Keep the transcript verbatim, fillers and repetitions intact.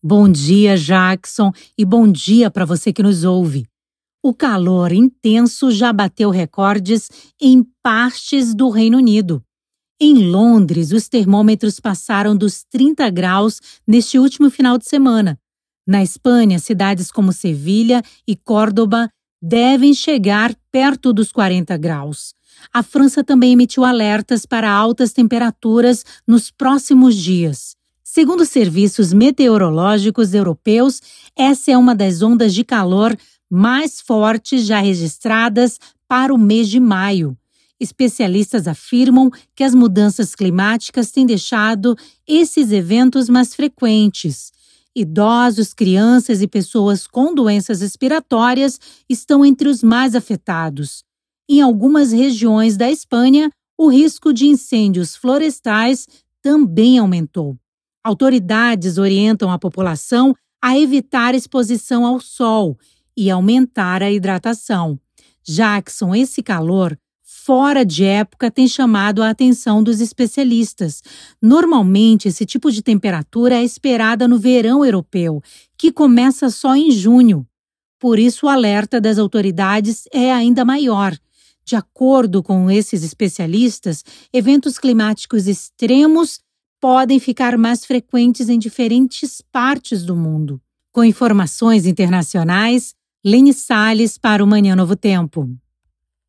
Bom dia, Jackson, e bom dia para você que nos ouve. O calor intenso já bateu recordes em partes do Reino Unido. Em Londres, os termômetros passaram dos trinta graus neste último final de semana. Na Espanha, cidades como Sevilha e Córdoba devem chegar perto dos quarenta graus. A França também emitiu alertas para altas temperaturas nos próximos dias. Segundo os serviços meteorológicos europeus, essa é uma das ondas de calor mais fortes já registradas para o mês de maio. Especialistas afirmam que as mudanças climáticas têm deixado esses eventos mais frequentes. Idosos, crianças e pessoas com doenças respiratórias estão entre os mais afetados. Em algumas regiões da Espanha, o risco de incêndios florestais também aumentou. Autoridades orientam a população a evitar exposição ao sol e aumentar a hidratação. Jackson, esse calor fora de época tem chamado a atenção dos especialistas. Normalmente, esse tipo de temperatura é esperada no verão europeu, que começa só em junho. Por isso, o alerta das autoridades é ainda maior. De acordo com esses especialistas, eventos climáticos extremos podem ficar mais frequentes em diferentes partes do mundo. Com informações internacionais, Lene Salles para o Manhã Novo Tempo.